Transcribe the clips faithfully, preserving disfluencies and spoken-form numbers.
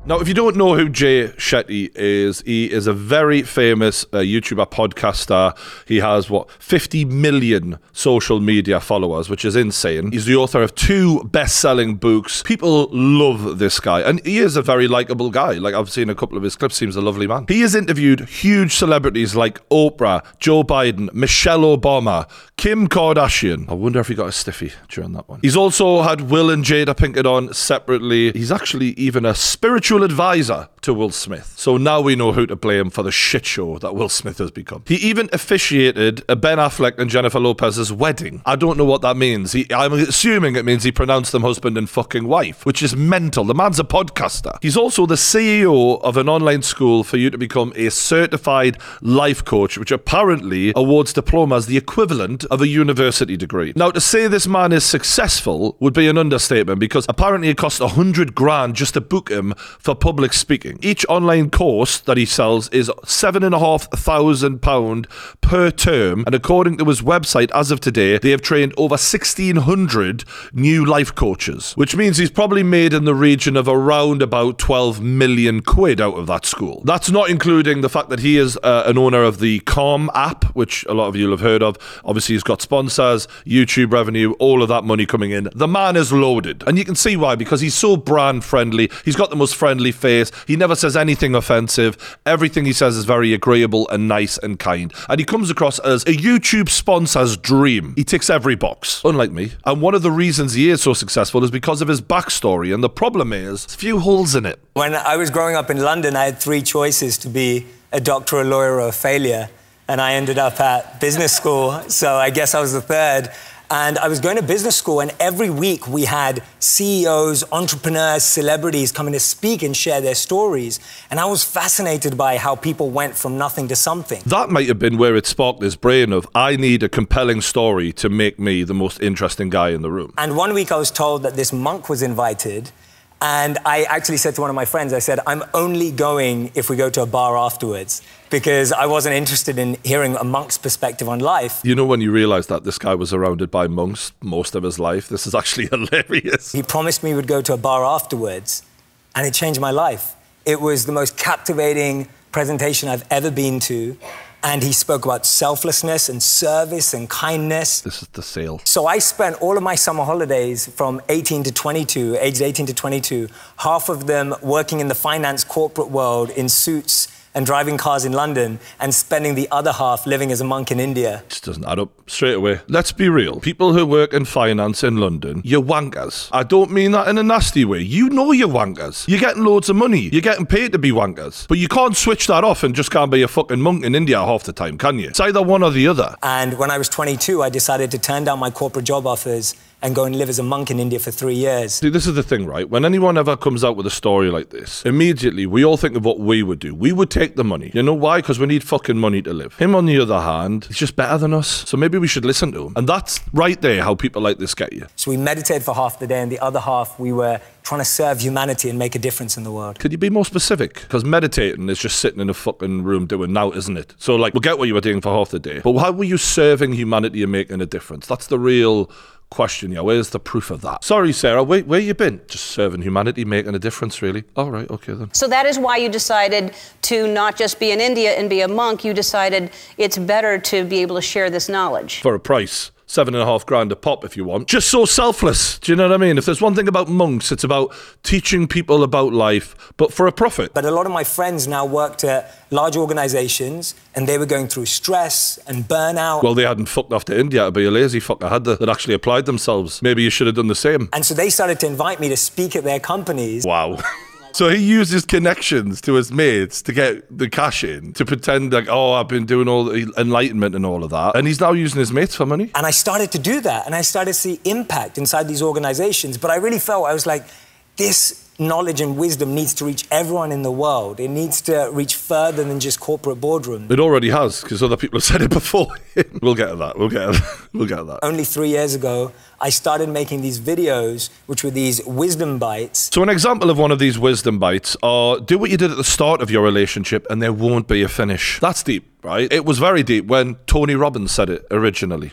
Now, if you don't know who Jay Shetty is, he is a very famous uh, YouTuber, podcaster. He has, what, fifty million social media followers, which is insane. He's the author of two best-selling books. People love this guy, and he is a very likable guy. Like, I've seen a couple of his clips. Seems a lovely man. He has interviewed huge celebrities like Oprah, Joe Biden, Michelle Obama, Kim Kardashian. I wonder if he got a stiffy during that one. He's also had Will and Jada Pinkett on separately. He's actually even a spiritual advisor to Will Smith. So now we know who to blame for the shit show that Will Smith has become. He even officiated a Ben Affleck and Jennifer Lopez's wedding. I don't know what that means. He, I'm assuming it means he pronounced them husband and fucking wife, which is mental. The man's a podcaster. He's also the C E O of an online school for you to become a certified life coach, which apparently awards diplomas the equivalent of a university degree. Now, to say this man is successful would be an understatement, because apparently it costs a hundred grand just to book him for public speaking. Each online course that he sells is seven and a half thousand pound per term, and according to his website, as of today, they have trained over sixteen hundred new life coaches, which means he's probably made in the region of around about twelve million quid out of that school. That's not including the fact that he is uh, an owner of the Calm app, which a lot of you will have heard of. Obviously, he's got sponsors, YouTube revenue, all of that money coming in. The man is loaded, and you can see why, because he's so brand friendly. He's got the most friendly face. He never says anything offensive. Everything he says is very agreeable and nice and kind. And he comes across as a YouTube sponsor's dream. He ticks every box, unlike me. And one of the reasons he is so successful is because of his backstory. And the problem is, there's a few holes in it. When I was growing up in London, I had three choices: to be a doctor, a lawyer, or a failure. And I ended up at business school, so I guess I was the third. And I was going to business school, and every week we had C E Os, entrepreneurs, celebrities coming to speak and share their stories. And I was fascinated by how people went from nothing to something. That might have been where it sparked his brain of, I need a compelling story to make me the most interesting guy in the room. And one week I was told that this monk was invited. And I actually said to one of my friends, I said, I'm only going if we go to a bar afterwards, because I wasn't interested in hearing a monk's perspective on life. You know, when you realise that this guy was surrounded by monks most of his life, this is actually hilarious. He promised me we'd go to a bar afterwards, and it changed my life. It was the most captivating presentation I've ever been to. And he spoke about selflessness and service and kindness. This is the sale. So I spent all of my summer holidays from eighteen to twenty-two, aged eighteen to twenty-two, half of them working in the finance corporate world in suits and driving cars in London, and spending the other half living as a monk in India. Just doesn't add up straight away. Let's be real. People who work in finance in London, you're wankers. I don't mean that in a nasty way. You know you're wankers. You're getting loads of money. You're getting paid to be wankers. But you can't switch that off and just can't be a fucking monk in India half the time, can you? It's either one or the other. And when I was twenty-two, I decided to turn down my corporate job offers and go and live as a monk in India for three years. See, this is the thing, right? When anyone ever comes out with a story like this, immediately we all think of what we would do. We would take the money. You know why? Because we need fucking money to live. Him, on the other hand, he's just better than us. So maybe we should listen to him. And that's right there how people like this get you. So we meditated for half the day, and the other half we were trying to serve humanity and make a difference in the world. Could you be more specific? Because meditating is just sitting in a fucking room doing now, isn't it? So, like, we'll get what you were doing for half the day. But how were you serving humanity and making a difference? That's the real question. Yeah, where's the proof of that? Sorry, Sarah, where, where you been? Just serving humanity, making a difference, really? All right, okay then. So that is why you decided to not just be in India and be a monk. You decided it's better to be able to share this knowledge. For a price. Seven and a half grand a pop if you want. Just so selfless. Do you know what I mean? If there's one thing about monks, it's about teaching people about life, but for a profit. But a lot of my friends now worked at large organizations, and they were going through stress and burnout. Well, they hadn't fucked off to India to be a lazy fucker, had they? That actually applied themselves. Maybe you should have done the same. And so they started to invite me to speak at their companies. Wow. So he used his connections to his mates to get the cash in, to pretend like, oh, I've been doing all the enlightenment and all of that. And he's now using his mates for money. And I started to do that, and I started to see impact inside these organizations. But I really felt, I was like, this knowledge and wisdom needs to reach everyone in the world. It needs to reach further than just corporate boardrooms. It already has, because other people have said it before. We'll get to that. We'll get to that. We'll get to that. Only three years ago, I started making these videos, which were these wisdom bites. So an example of one of these wisdom bites are, do what you did at the start of your relationship and there won't be a finish. That's deep, right? It was very deep when Tony Robbins said it originally.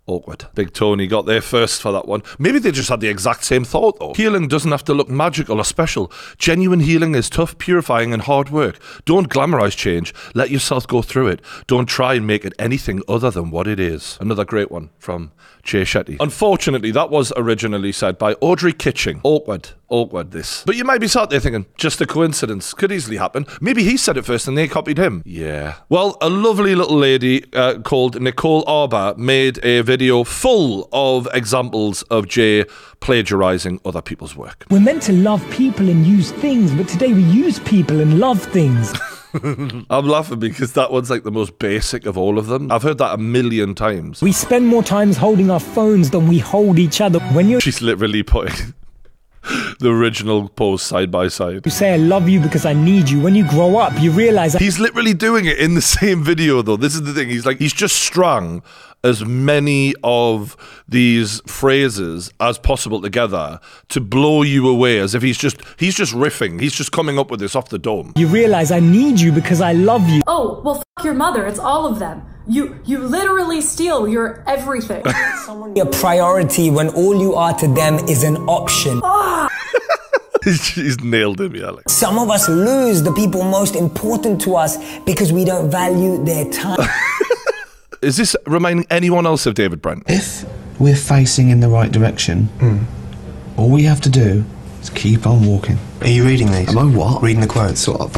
Awkward. Big Tony got there first for that one. Maybe they just had the exact same thought though. Healing doesn't have to look magical or special. Genuine healing is tough, purifying and hard work. Don't glamorize change. Let yourself go through it. Don't try and make it anything other than what it is. Another great one from Jay Shetty. Unfortunately, that was originally said by Audrey Kitching. Awkward. Awkward, this. But you might be sat there thinking, just a coincidence. Could easily happen. Maybe he said it first and they copied him. Yeah. Well, a lovely little lady uh, called Nicole Arba made a video full of examples of Jay plagiarizing other people's work. We're meant to love people and use things, but today we use people and love things. I'm laughing because that one's like the most basic of all of them. I've heard that a million times. We spend more times holding our phones than we hold each other. When you're She's literally putting the original post side by side. You say I love you because I need you. When you grow up, you realize He's literally doing it in the same video though. This is the thing. He's like, he's just strung as many of these phrases as possible together to blow you away, as if he's just he's just riffing. He's just coming up with this off the dome. You realize I need you because I love you. Oh, well, f*** your mother. It's all of them. You you literally steal your everything. A priority when all you are to them is an option. He's nailed him, yeah. Like. Some of us lose the people most important to us because we don't value their time. Is this reminding anyone else of David Brent? If we're facing in the right direction, mm. all we have to do is keep on walking. Are you reading these? Am I what? Reading the quotes, sort of.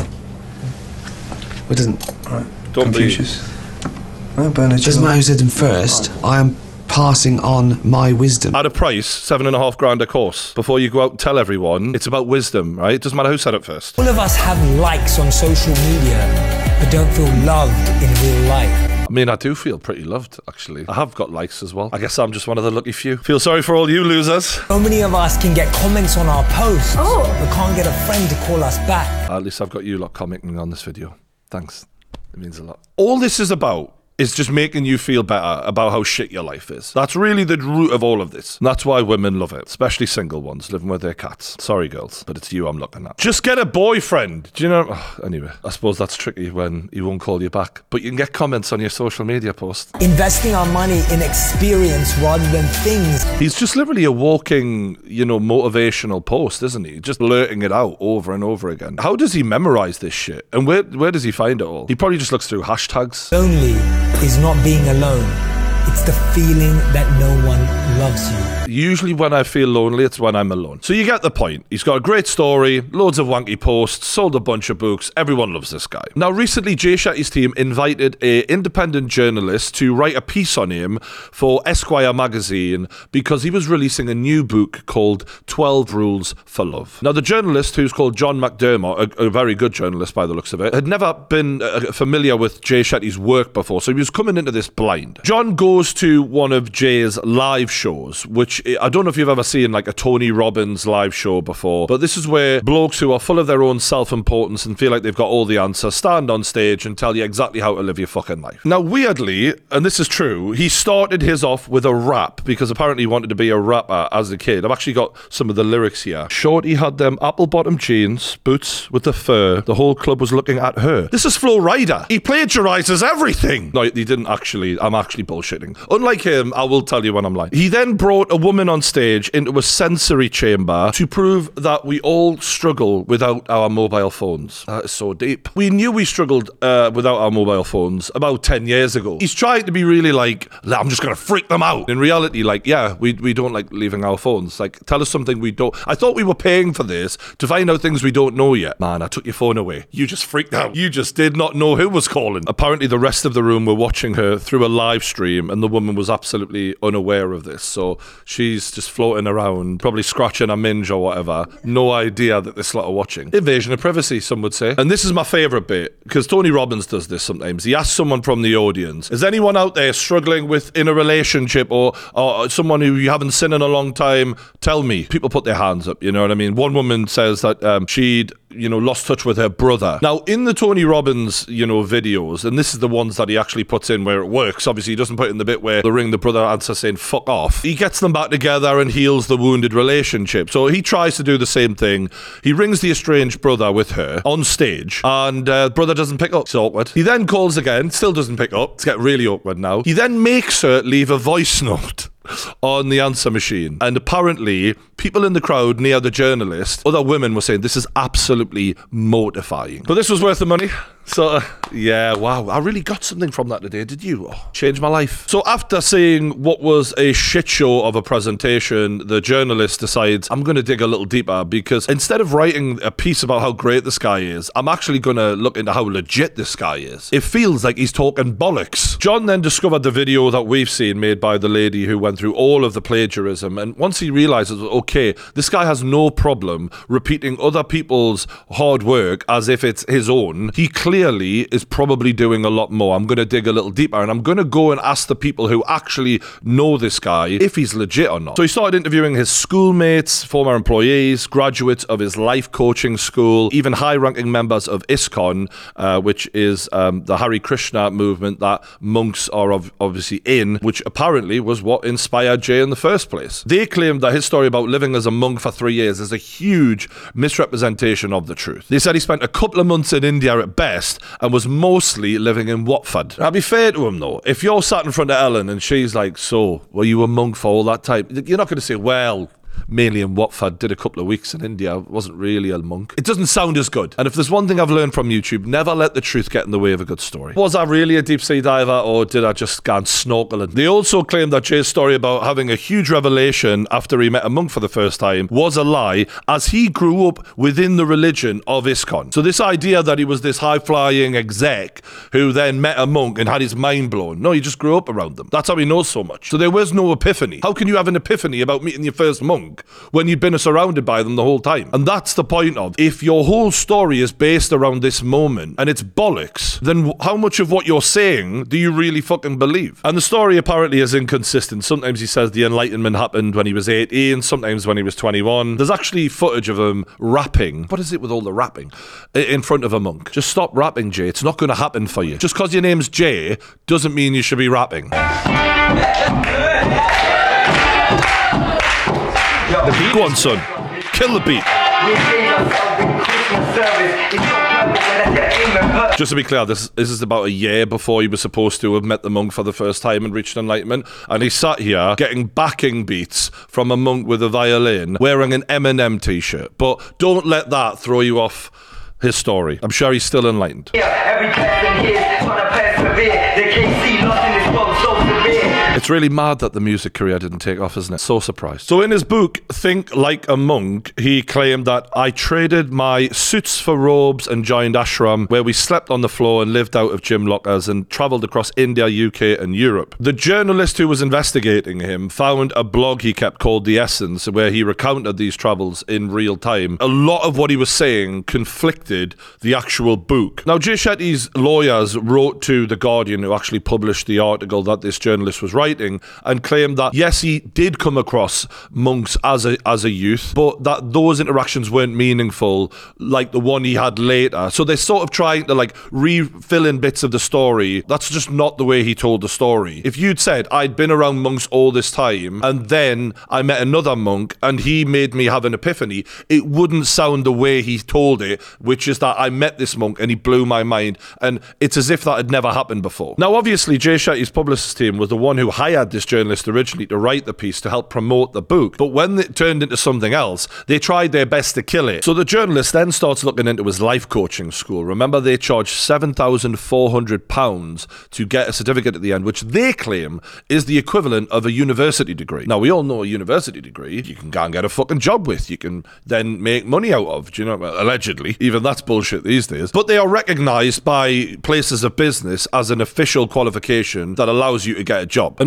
What doesn't... Right. Don't Confucius. Oh, Bernard, doesn't matter who said them first. Right. I am passing on my wisdom. At a price, seven and a half grand a course. Before you go out and tell everyone, it's about wisdom, right? It doesn't matter who said it first. All of us have likes on social media, but don't feel loved in real life. I mean, I do feel pretty loved, actually. I have got likes as well. I guess I'm just one of the lucky few. Feel sorry for all you losers. So many of us can get comments on our posts, oh. but can't get a friend to call us back. At least I've got you lot commenting on this video. Thanks. It means a lot. All this is about is just making you feel better about how shit your life is. That's really the root of all of this. And that's why women love it, especially single ones living with their cats. Sorry, girls, but it's you I'm looking at. Just get a boyfriend. Do you know? Oh, anyway, I suppose that's tricky when he won't call you back, but you can get comments on your social media posts. Investing our money in experience rather than things. He's just literally a walking, you know, motivational post, isn't he? Just blurting it out over and over again. How does he memorize this shit? And where where does he find it all? He probably just looks through hashtags. Lonely is not being alone. It's the feeling that no one loves you. Usually when I feel lonely, it's when I'm alone. So you get the point. He's got a great story, loads of wanky posts, sold a bunch of books. Everyone loves this guy. Now, recently, Jay Shetty's team invited an independent journalist to write a piece on him for Esquire magazine because he was releasing a new book called twelve Rules for Love. Now, the journalist, who's called John McDermott, a, a very good journalist by the looks of it, had never been uh, familiar with Jay Shetty's work before, so he was coming into this blind. John goes to one of Jay's live shows, which I don't know if you've ever seen like a Tony Robbins live show before, but this is where blokes who are full of their own self-importance and feel like they've got all the answers stand on stage and tell you exactly how to live your fucking life. Now, weirdly, and this is true, he started his off with a rap because apparently he wanted to be a rapper as a kid. I've actually got some of the lyrics here. Shorty had them apple-bottom jeans, boots with the fur. The whole club was looking at her. This is Flo Rida. He plagiarizes everything. No, he didn't actually. I'm actually bullshitting. Unlike him, I will tell you when I'm lying. He then brought a woman on stage into a sensory chamber to prove that we all struggle without our mobile phones. That is so deep. We knew we struggled uh, without our mobile phones about ten years ago. He's trying to be really like, I'm just going to freak them out. In reality, like, yeah, we, we don't like leaving our phones. Like, tell us something we don't. I thought we were paying for this to find out things we don't know yet. Man, I took your phone away. You just freaked out. You just did not know who was calling. Apparently, the rest of the room were watching her through a live stream, and the woman was absolutely unaware of this. So she's just floating around, probably scratching a minge or whatever. No idea that this lot are watching. Invasion of privacy, some would say. And this is my favourite bit, because Tony Robbins does this sometimes. He asks someone from the audience, is anyone out there struggling with in a relationship or, or someone who you haven't seen in a long time? Tell me. People put their hands up, you know what I mean? One woman says that um, she'd you know, lost touch with her brother. Now, in the Tony Robbins, you know, videos, and this is the ones that he actually puts in where it works. Obviously, he doesn't put in the bit where they ring the brother answer saying, fuck off. He gets them back together and heals the wounded relationship. So he tries to do the same thing. He rings the estranged brother with her on stage, and uh, brother doesn't pick up. It's awkward. He then calls again, still doesn't pick up. It's getting really awkward now. He then makes her leave a voice note on the answer machine. And apparently, people in the crowd near the journalist, other women were saying, this is absolutely mortifying. But this was worth the money. So, uh, yeah, wow. I really got something from that today, did you? Oh, changed my life. So after seeing what was a shit show of a presentation, the journalist decides, I'm going to dig a little deeper, because instead of writing a piece about how great this guy is, I'm actually going to look into how legit this guy is. It feels like he's talking bollocks. John then discovered the video that we've seen made by the lady who went through all of the plagiarism, and once he realizes, okay, this guy has no problem repeating other people's hard work as if it's his own, he clearly is probably doing a lot more. I'm going to dig a little deeper, and I'm going to go and ask the people who actually know this guy if he's legit or not. So he started interviewing his schoolmates, former employees, graduates of his life coaching school, even high-ranking members of ISKCON, uh, which is um, the Hare Krishna movement that monks are ov- obviously in, which apparently was what inspired Jay in the first place. They claimed that his story about living as a monk for three years is a huge misrepresentation of the truth. They said he spent a couple of months in India at best and was mostly living in Watford. I'll be fair to him though. If you're sat in front of Ellen and she's like, so, were you a monk for all that time? You're not going to say, well, mainly in Watford, did a couple of weeks in India, wasn't really a monk. It doesn't sound as good. And if there's one thing I've learned from YouTube, never let the truth get in the way of a good story. Was I really a deep sea diver, or did I just go and snorkeling? They also claim that Jay's story about having a huge revelation after he met a monk for the first time was a lie, as he grew up within the religion of ISKCON. So this idea that he was this high-flying exec who then met a monk and had his mind blown, no, he just grew up around them. That's how he knows so much. So there was no epiphany. How can you have an epiphany about meeting your first monk when you've been surrounded by them the whole time? And that's the point of, if your whole story is based around this moment and it's bollocks, then how much of what you're saying do you really fucking believe? And the story apparently is inconsistent. Sometimes he says the Enlightenment happened when he was eighteen, sometimes when he was twenty-one. There's actually footage of him rapping. What is it with all the rapping? In front of a monk. Just stop rapping, Jay. It's not going to happen for you. Just because your name's Jay doesn't mean you should be rapping. The beat? Go on, son. Kill the beat. Just to be clear, this, this is about a year before he was supposed to have met the monk for the first time and reached enlightenment. And he sat here getting backing beats from a monk with a violin, wearing an Eminem t-shirt. But don't let that throw you off his story. I'm sure he's still enlightened. It's really mad that the music career didn't take off, isn't it? So surprised. So in his book, Think Like a Monk, he claimed that I traded my suits for robes and joined ashram, where we slept on the floor and lived out of gym lockers and travelled across India, U K and Europe. The journalist who was investigating him found a blog he kept called The Essence, where he recounted these travels in real time. A lot of what he was saying conflicted the actual book. Now, Jay Shetty's lawyers wrote to The Guardian, who actually published the article that this journalist was writing, and claimed that yes, he did come across monks as a as a youth, but that those interactions weren't meaningful like the one he had later. So they're sort of trying to like refill in bits of the story. That's just not the way he told the story. If you'd said I'd been around monks all this time and then I met another monk and he made me have an epiphany, it wouldn't sound the way he told it, which is that I met this monk and he blew my mind, and it's as if that had never happened before. Now obviously Jay Shetty's publicist team was the one who hired this journalist originally to write the piece to help promote the book, but when it turned into something else, they tried their best to kill it. So the journalist then starts looking into his life coaching school. Remember, they charge seven thousand four hundred pounds to get a certificate at the end, which they claim is the equivalent of a university degree. Now, we all know a university degree you can go and get a fucking job with, you can then make money out of, do you know, allegedly. Even that's bullshit these days. But they are recognised by places of business as an official qualification that allows you to get a job. And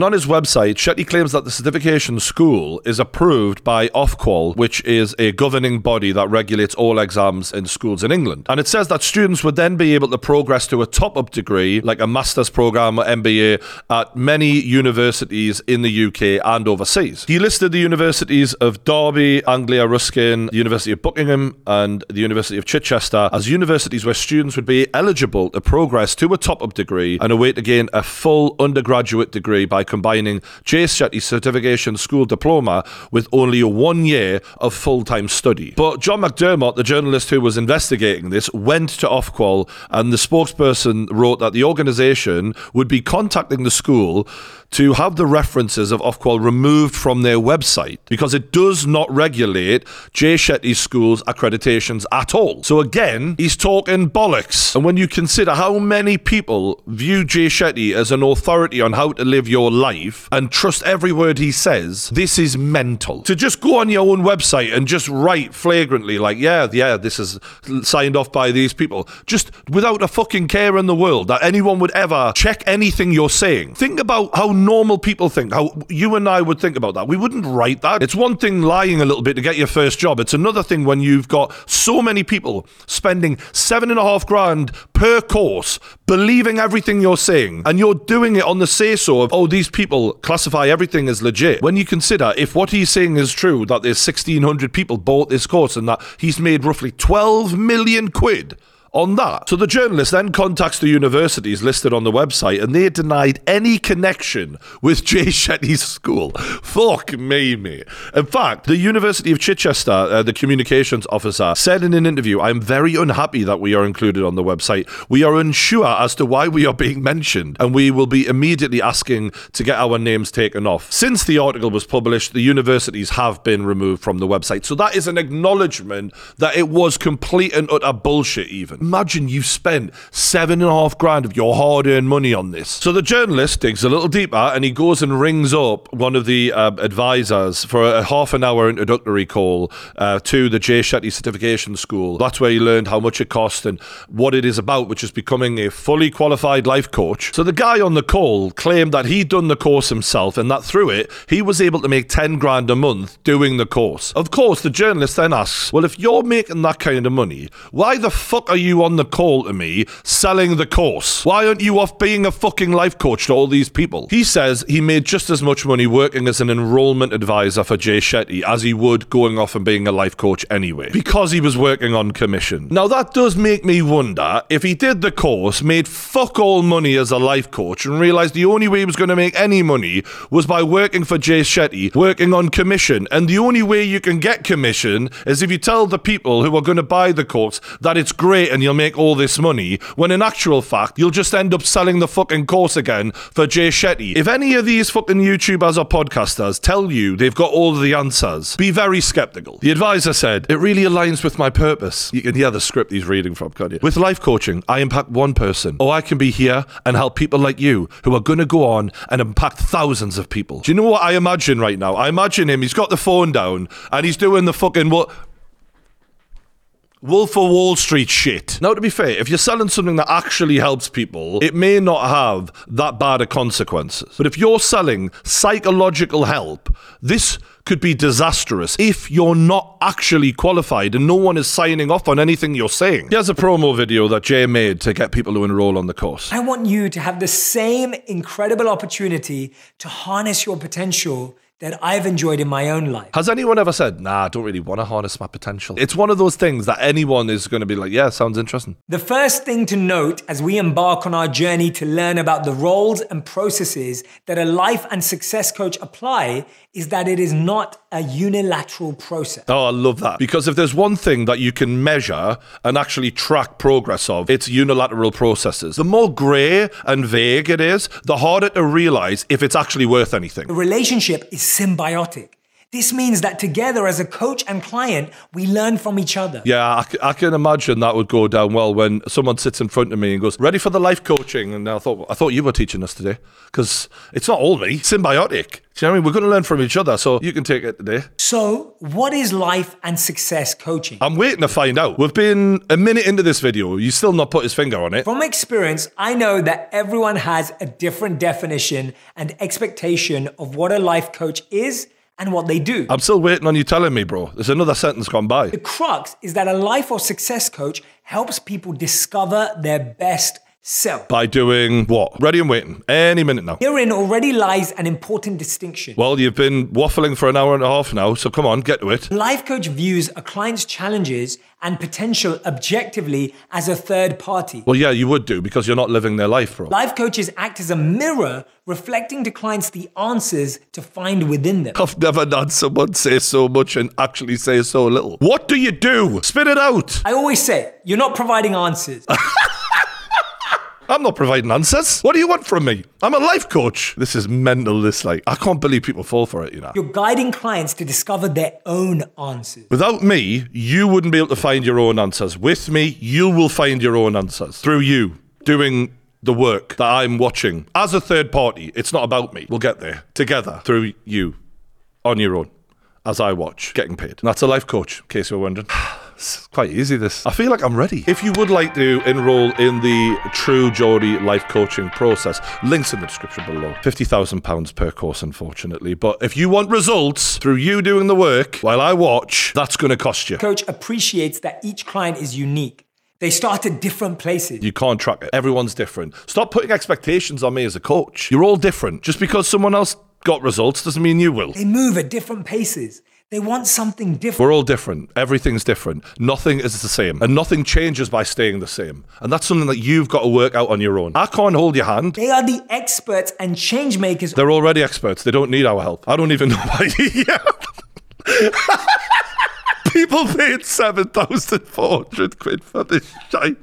on his website, Shetty claims that the certification school is approved by Ofqual, which is a governing body that regulates all exams in schools in England. And it says that students would then be able to progress to a top-up degree, like a master's program or M B A, at many universities in the U K and overseas. He listed the universities of Derby, Anglia Ruskin, the University of Buckingham, and the University of Chichester as universities where students would be eligible to progress to a top-up degree and await to gain a full undergraduate degree by combining Jay Shetty's certification school diploma with only one year of full-time study. But John McDermott, the journalist who was investigating this, went to Ofqual, and the spokesperson wrote that the organisation would be contacting the school to have the references of Ofqual removed from their website because it does not regulate Jay Shetty's school's accreditations at all. So again, he's talking bollocks. And when you consider how many people view Jay Shetty as an authority on how to live your life and trust every word he says, this is mental. To just go on your own website and just write flagrantly like, yeah, yeah, this is signed off by these people, just without a fucking care in the world that anyone would ever check anything you're saying. Think about how normal people think, how you and I would think about that. We wouldn't write that. It's one thing lying a little bit to get your first job. It's another thing when you've got so many people spending seven and a half grand per course believing everything you're saying, and you're doing it on the say-so of, oh, these people classify everything as legit. When you consider if what he's saying is true, that there's sixteen hundred people bought this course and that he's made roughly twelve million quid on that. So the journalist then contacts the universities listed on the website, and they denied any connection with Jay Shetty's school. Fuck me, mate. In fact, the University of Chichester, uh, the communications officer, said in an interview, I'm very unhappy that we are included on the website. We are unsure as to why we are being mentioned, and we will be immediately asking to get our names taken off. Since the article was published, the universities have been removed from the website. So that is an acknowledgement that it was complete and utter bullshit even. Imagine you've spent seven and a half grand of your hard-earned money on this. So the journalist digs a little deeper and he goes and rings up one of the uh, advisors for a half an hour introductory call uh, to the Jay Shetty Certification School. That's where he learned how much it cost and what it is about, which is becoming a fully qualified life coach. So the guy on the call claimed that he'd done the course himself and that through it, he was able to make ten grand a month doing the course. Of course, the journalist then asks, well, if you're making that kind of money, why the fuck are you on the call to me selling the course? Why aren't you off being a fucking life coach to all these people? He says he made just as much money working as an enrollment advisor for Jay Shetty as he would going off and being a life coach anyway, because he was working on commission. Now that does make me wonder if he did the course, made fuck all money as a life coach, and realised the only way he was going to make any money was by working for Jay Shetty, working on commission. And the only way you can get commission is if you tell the people who are going to buy the course that it's great and you'll make all this money, when in actual fact you'll just end up selling the fucking course again for Jay Shetty. If any of these fucking YouTubers or podcasters tell you they've got all the answers, be very skeptical. The advisor said, it really aligns with my purpose. You can hear the script he's reading from, can't you? With life coaching, I impact one person, or I can be here and help people like you who are going to go on and impact thousands of people. Do you know what I imagine right now? I imagine him, he's got the phone down and he's doing the fucking what? Wolf of Wall Street shit. Now, to be fair, if you're selling something that actually helps people, it may not have that bad of consequences. But if you're selling psychological help, this could be disastrous if you're not actually qualified and no one is signing off on anything you're saying. Here's a promo video that Jay made to get people to enroll on the course. I want you to have the same incredible opportunity to harness your potential that I've enjoyed in my own life. Has anyone ever said, nah, I don't really want to harness my potential? It's one of those things that anyone is going to be like, yeah, sounds interesting. The first thing to note as we embark on our journey to learn about the roles and processes that a life and success coach apply is that it is not a unilateral process. Oh, I love that. Because if there's one thing that you can measure and actually track progress of, it's unilateral processes. The more grey and vague it is, the harder to realise if it's actually worth anything. The relationship is symbiotic. This means that together as a coach and client, we learn from each other. Yeah, I, c- I can imagine that would go down well when someone sits in front of me and goes, ready for the life coaching? And I thought, I thought you were teaching us today, because it's not all me, it's symbiotic. Do you know what I mean? We're going to learn from each other, so you can take it today. So, what is life and success coaching? I'm waiting to find out. We've been a minute into this video. You still not put his finger on it. From experience, I know that everyone has a different definition and expectation of what a life coach is and what they do. I'm still waiting on you telling me, bro. There's another sentence gone by. The crux is that a life or success coach helps people discover their best self. By doing what? Ready and waiting. Any minute now. Herein already lies an important distinction. Well, you've been waffling for an hour and a half now, so come on, get to it. A life coach views a client's challenges and potential objectively as a third party. Well, yeah, you would do, because you're not living their life, bro. Life coaches act as a mirror, reflecting to clients the answers to find within them. I've never had someone say so much and actually say so little. What do you do? Spit it out. I always say, you're not providing answers. I'm not providing answers. What do you want from me? I'm a life coach. This is mental, this, like, I can't believe people fall for it, you know. You're guiding clients to discover their own answers. Without me, you wouldn't be able to find your own answers. With me, you will find your own answers. Through you, doing the work that I'm watching. As a third party, it's not about me. We'll get there. Together, through you, on your own, as I watch, getting paid. And that's a life coach, in case you're wondering. It's quite easy, this. I feel like I'm ready. If you would like to enroll in the True Geordie life coaching process, links in the description below. fifty thousand pounds per course, unfortunately. But if you want results through you doing the work while I watch, that's going to cost you. Coach appreciates that each client is unique. They start at different places. You can't track it. Everyone's different. Stop putting expectations on me as a coach. You're all different. Just because someone else got results doesn't mean you will. They move at different paces. They want something different. We're all different. Everything's different. Nothing is the same. And nothing changes by staying the same. And that's something that you've got to work out on your own. I can't hold your hand. They are the experts and change makers. They're already experts. They don't need our help. I don't even know why. People paid seven thousand four hundred quid for this shite.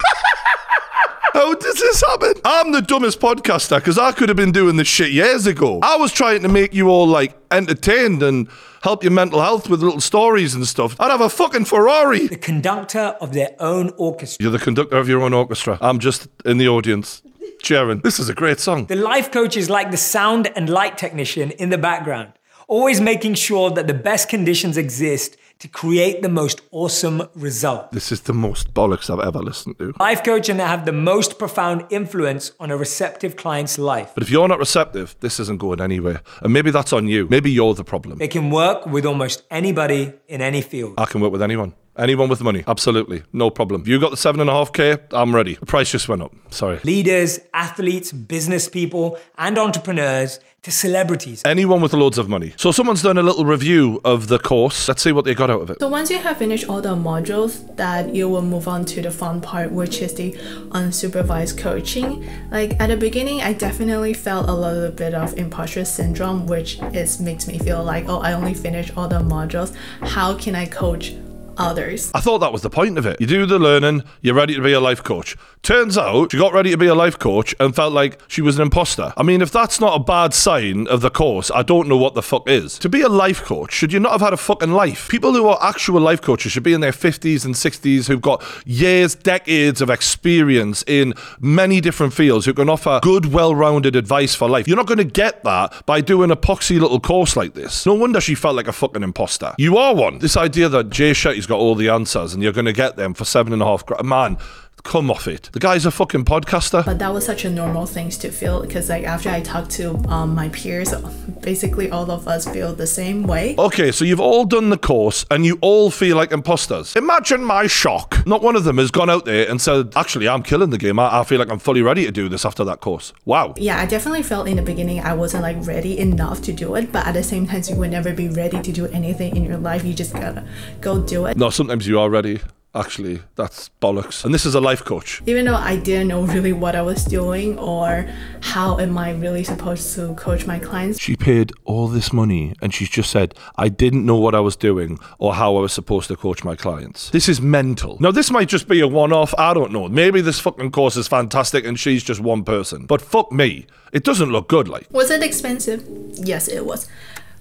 How does this happen? I'm the dumbest podcaster, because I could have been doing this shit years ago. I was trying to make you all, like, entertained and help your mental health with little stories and stuff. I'd have a fucking Ferrari. The conductor of their own orchestra. You're the conductor of your own orchestra. I'm just in the audience cheering. This is a great song. The life coach is like the sound and light technician in the background, always making sure that the best conditions exist to create the most awesome result. This is the most bollocks I've ever listened to. Life coaching have the most profound influence on a receptive client's life. But if you're not receptive, this isn't going anywhere. And maybe that's on you. Maybe you're the problem. They can work with almost anybody in any field. I can work with anyone. Anyone with money. Absolutely. No problem. You got the seven and a half K? I'm ready. The price just went up. Sorry. Leaders, athletes, business people, and entrepreneurs to celebrities. Anyone with loads of money. So someone's done a little review of the course. Let's see what they got out of it. So once you have finished all the modules, that you will move on to the fun part, which is the unsupervised coaching. Like at the beginning, I definitely felt a little bit of imposter syndrome, which is makes me feel like, oh, I only finished all the modules. How can I coach others? I thought that was the point of it. You do the learning, you're ready to be a life coach. Turns out she got ready to be a life coach and felt like she was an imposter. I mean, if that's not a bad sign of the course, I don't know what the fuck is. To be a life coach, should you not have had a fucking life? People who are actual life coaches should be in their fifties and sixties, who've got years, decades of experience in many different fields, who can offer good, well-rounded advice for life. You're not going to get that by doing a poxy little course like this. No wonder she felt like a fucking imposter. You are one. This idea that Jay Shetty's got all the answers and you're going to get them for seven and a half grand. Man, come off it. The guy's a fucking podcaster. But that was such a normal thing to feel, because like after I talked to um, my peers, basically all of us feel the same way. Okay, so you've all done the course and you all feel like imposters. Imagine my shock. Not one of them has gone out there and said, actually, I'm killing the game. I, I feel like I'm fully ready to do this after that course. Wow. Yeah, I definitely felt in the beginning I wasn't like ready enough to do it, but at the same time, you would never be ready to do anything in your life. You just gotta go do it. No, sometimes you are ready. Actually, that's bollocks. And this is a life coach. Even though I didn't know really what I was doing or how am I really supposed to coach my clients. She paid all this money and she's just said, I didn't know what I was doing or how I was supposed to coach my clients. This is mental. Now, this might just be a one-off. I don't know. Maybe this fucking course is fantastic and she's just one person. But fuck me. It doesn't look good, like. Was it expensive? Yes, it was.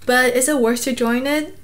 But is it worth to join it?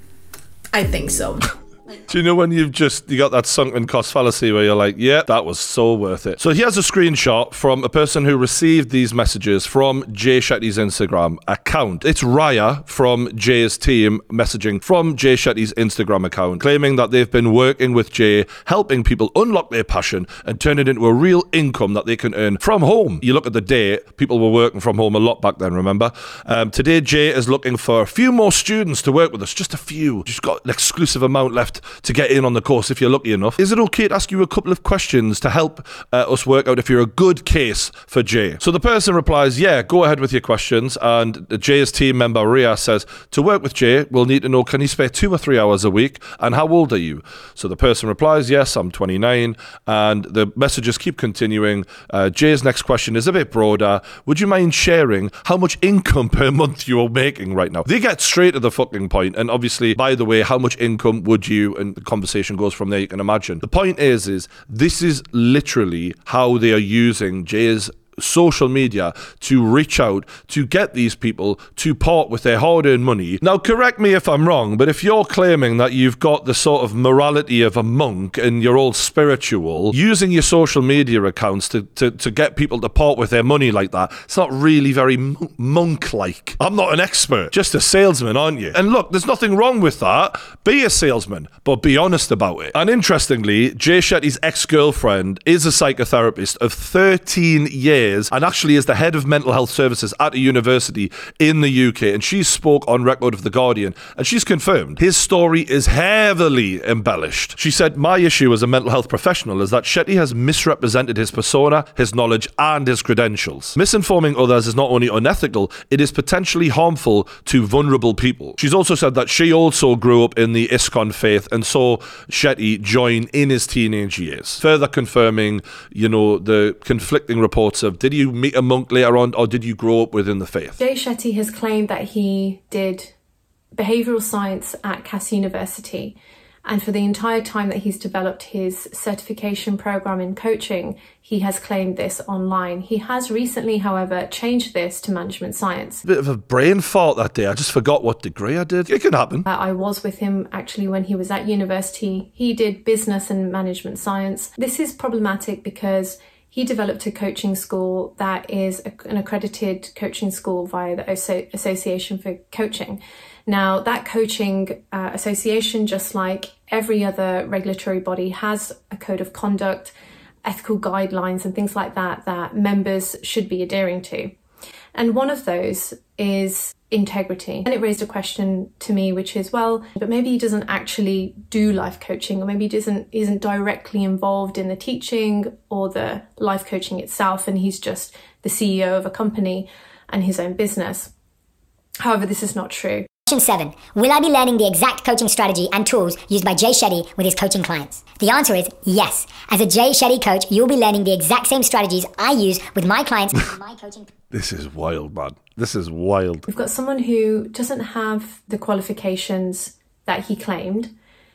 I think so. Do you know when you've just, you got that sunken cost fallacy where you're like, yeah, that was so worth it. So he has a screenshot from a person who received these messages from Jay Shetty's Instagram account. It's Raya from Jay's team messaging from Jay Shetty's Instagram account, claiming that they've been working with Jay, helping people unlock their passion and turn it into a real income that they can earn from home. You look at the day, people were working from home a lot back then, remember? Um, today, Jay is looking for a few more students to work with us, just a few. Just got an exclusive amount left to get in on the course if you're lucky enough. Is it okay to ask you a couple of questions to help uh, us work out if you're a good case for Jay? So the person replies, yeah, go ahead with your questions. And Jay's team member, Ria, says, to work with Jay, we'll need to know, can you spare two or three hours a week? And how old are you? So the person replies, yes, I'm twenty-nine. And the messages keep continuing. Uh, Jay's next question is a bit broader. Would you mind sharing how much income per month you're making right now? They get straight to the fucking point. And obviously, by the way, how much income would you, and the conversation goes from there, you can imagine. The point is, is this is literally how they are using Jay's social media to reach out to get these people to part with their hard-earned money. Now, correct me if I'm wrong, but if you're claiming that you've got the sort of morality of a monk and you're all spiritual, using your social media accounts to, to, to get people to part with their money like that, it's not really very m- monk-like. I'm not an expert, just a salesman, aren't you? And look, there's nothing wrong with that. Be a salesman, but be honest about it. And interestingly, Jay Shetty's ex-girlfriend is a psychotherapist of thirteen years and actually is the head of mental health services at a university in the U K, and she spoke on record of The Guardian, and she's confirmed his story is heavily embellished. She said, my issue as a mental health professional is that Shetty has misrepresented his persona, his knowledge and his credentials. Misinforming others is not only unethical, it is potentially harmful to vulnerable people. She's also said that she also grew up in the ISKCON faith and saw Shetty join in his teenage years, further confirming, you know, the conflicting reports of, did you meet a monk later on, or did you grow up within the faith? Jay Shetty has claimed that he did behavioural science at Cass University, and for the entire time that he's developed his certification program in coaching, he has claimed this online. He has recently, however, changed this to management science. Bit of a brain fart that day. I just forgot what degree I did. It can happen. Uh, I was with him actually when he was at university. He did business and management science. This is problematic because he developed a coaching school that is an accredited coaching school via the Association for Coaching. Now, that coaching uh, association, just like every other regulatory body, has a code of conduct, ethical guidelines and things like that that members should be adhering to. And one of those is integrity. And it raised a question to me, which is, well, but maybe he doesn't actually do life coaching, or maybe he doesn't isn't directly involved in the teaching or the life coaching itself, and he's just the C E O of a company and his own business. However, this is not true. Question seven. Will I be learning the exact coaching strategy and tools used by Jay Shetty with his coaching clients? The answer is yes. As a Jay Shetty coach, you'll be learning the exact same strategies I use with my clients and my coaching. This is wild, man. This is wild. We've got someone who doesn't have the qualifications that he claimed.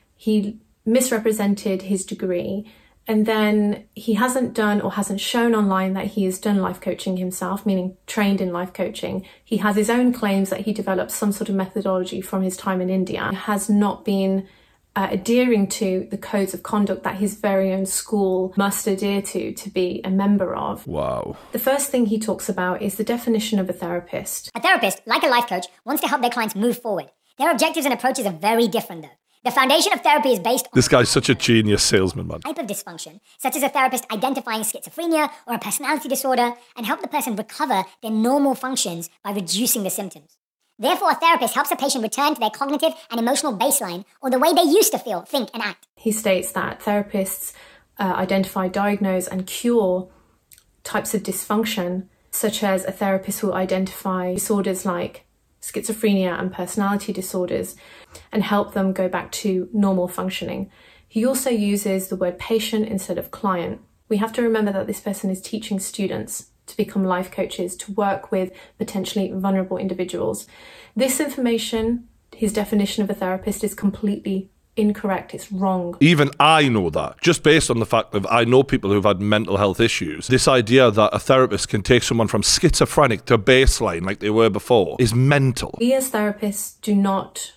He misrepresented his degree. And then he hasn't done or hasn't shown online that he has done life coaching himself, meaning trained in life coaching. He has his own claims that he developed some sort of methodology from his time in India. He has not been uh, adhering to the codes of conduct that his very own school must adhere to to be a member of. Wow. The first thing he talks about is the definition of a therapist. A therapist, like a life coach, wants to help their clients move forward. Their objectives and approaches are very different, though. The foundation of therapy is based on... This guy's such a genius salesman, man. ...type of dysfunction, such as a therapist identifying schizophrenia or a personality disorder and help the person recover their normal functions by reducing the symptoms. Therefore, a therapist helps a patient return to their cognitive and emotional baseline or the way they used to feel, think, and act. He states that therapists uh, identify, diagnose, and cure types of dysfunction, such as a therapist will identify disorders like schizophrenia and personality disorders and help them go back to normal functioning. He also uses the word patient instead of client. We have to remember that this person is teaching students to become life coaches, to work with potentially vulnerable individuals. This information, his definition of a therapist, is completely incorrect, it's wrong. Even I know that, just based on the fact that I know people who've had mental health issues. This idea that a therapist can take someone from schizophrenic to baseline like they were before is mental. We as therapists do not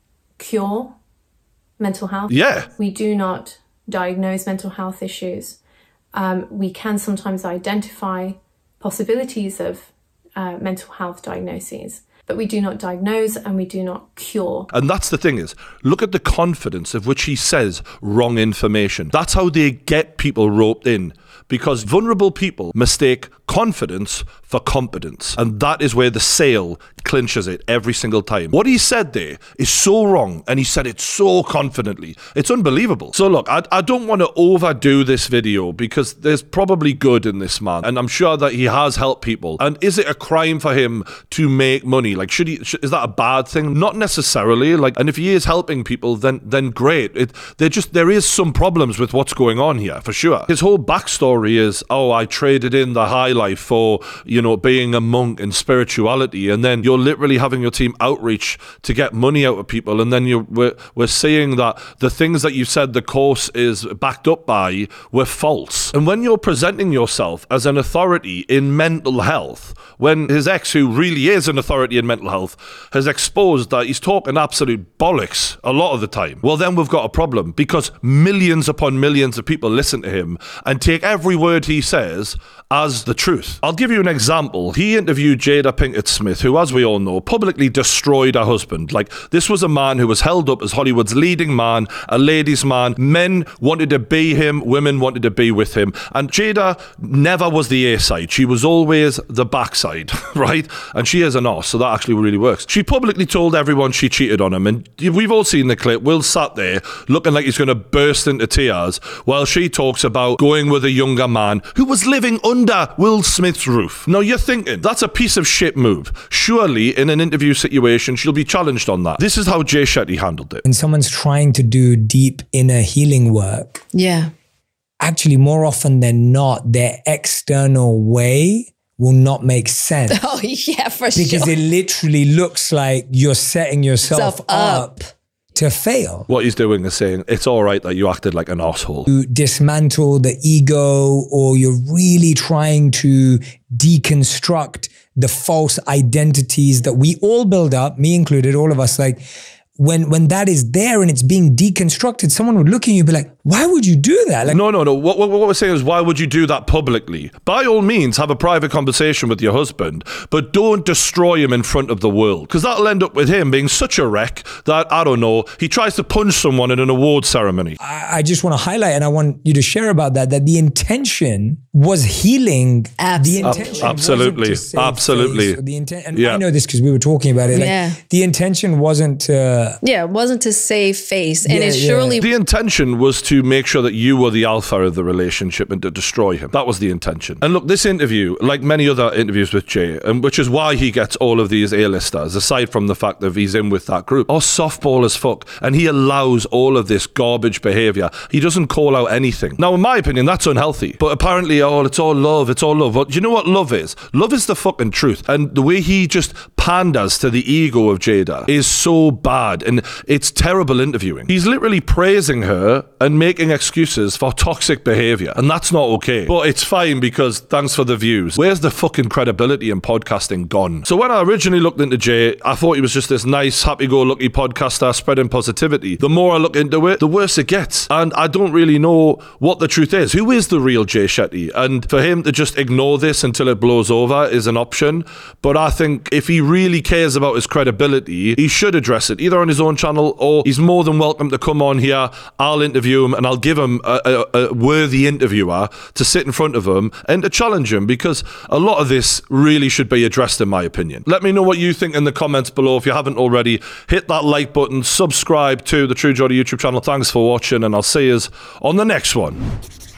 cure mental health. Yeah. We do not diagnose mental health issues. Um, we can sometimes identify possibilities of uh, mental health diagnoses, but we do not diagnose and we do not cure. And that's the thing is, look at the confidence of which he says wrong information. That's how they get people roped in, because vulnerable people mistake confidence for competence. And that is where the sale clinches it every single time. What he said there is so wrong, and he said it so confidently. It's unbelievable. So look, I, I don't want to overdo this video because there's probably good in this man, and I'm sure that he has helped people. And is it a crime for him to make money? Like, should he? Should, is that a bad thing? Not necessarily. Like, and if he is helping people, then then great. It there just there is some problems with what's going on here for sure. His whole backstory is, oh, I traded in the high life for, you know, being a monk and spirituality, and then you're literally having your team outreach to get money out of people, and then you're we're, we're seeing that the things that you said the course is backed up by were false. And when you're presenting yourself as an authority in mental health, when his ex, who really is an authority in mental health, has exposed that he's talking absolute bollocks a lot of the time, well, then we've got a problem, because millions upon millions of people listen to him and take every word he says as the truth. I'll give you an example. He interviewed Jada Pinkett Smith, who, as we all know, publicly destroyed her husband. Like, this was a man who was held up as Hollywood's leading man, a ladies' man. Men wanted to be him, women wanted to be with him. And Jada never was the A side. She was always the backside, right? And she is an arse, so that actually really works. She publicly told everyone she cheated on him, and we've all seen the clip. Will sat there looking like he's going to burst into tears while she talks about going with a younger man who was living under Will Smith's roof. Now you're thinking, that's a piece of shit move. Surely in an interview situation, she'll be challenged on that. This is how Jay Shetty handled it. When someone's trying to do deep inner healing work, yeah, actually more often than not, their external way will not make sense. Oh yeah, for because sure. Because it literally looks like you're setting yourself Self up. up. to fail. What he's doing is saying, it's all right that you acted like an asshole. You dismantle the ego, or you're really trying to deconstruct the false identities that we all build up, me included, all of us. Like, when when that is there and it's being deconstructed, someone would look at you and be like, why would you do that? Like, no, no, no. What, what, what we're saying is, why would you do that publicly? By all means, have a private conversation with your husband, but don't destroy him in front of the world, because that'll end up with him being such a wreck that, I don't know, he tries to punch someone in an award ceremony. I, I just want to highlight, and I want you to share about that, that the intention was healing. Absolutely. The intention Absolutely. wasn't to save Absolutely. face. The intent, and Yeah. I know this because we were talking about it. Like, Yeah. the intention wasn't to... Yeah, it wasn't to save face. And Yeah, it yeah. surely... The intention was to make sure that you were the alpha of the relationship and to destroy him. That was the intention. And look, this interview, like many other interviews with Jay, and which is why he gets all of these A-listers, aside from the fact that he's in with that group, are softball as fuck. And he allows all of this garbage behavior. He doesn't call out anything. Now, in my opinion, that's unhealthy. But apparently, oh, it's all love. It's all love. Well, do you know what love is? Love is the fucking truth. And the way he just panders to the ego of Jada is so bad. And it's terrible interviewing. He's literally praising her and making excuses for toxic behavior, and that's not okay. But it's fine because thanks for the views. Where's the fucking credibility in podcasting gone? So when I originally looked into Jay, I thought he was just this nice, happy-go-lucky podcaster spreading positivity. The more I look into it, the worse it gets. And I don't really know what the truth is. Who is the real Jay Shetty? And for him to just ignore this until it blows over is an option. But I think if he really cares about his credibility, he should address it, either on his own channel, or he's more than welcome to come on here. I'll interview him and I'll give him a, a, a worthy interviewer to sit in front of him and to challenge him, because a lot of this really should be addressed, in my opinion. Let me know what you think in the comments below. If you haven't already, hit that like button, subscribe to the True Geordie YouTube channel. Thanks for watching, and I'll see you on the next one.